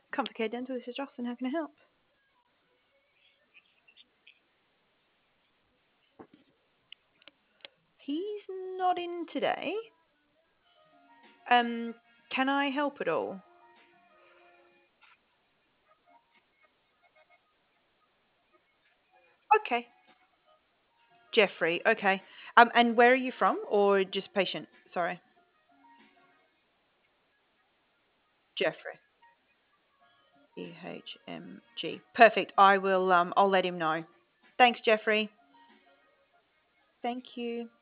Complicated Dental, this is Jocelyn. How can I help? He's not in today. Um, can I help at all? Okay. Jeffrey, okay. And where are you from, or just patient? Sorry, Jeffrey. EHMG. Perfect. I will. I'll let him know. Thanks, Jeffrey. Thank you.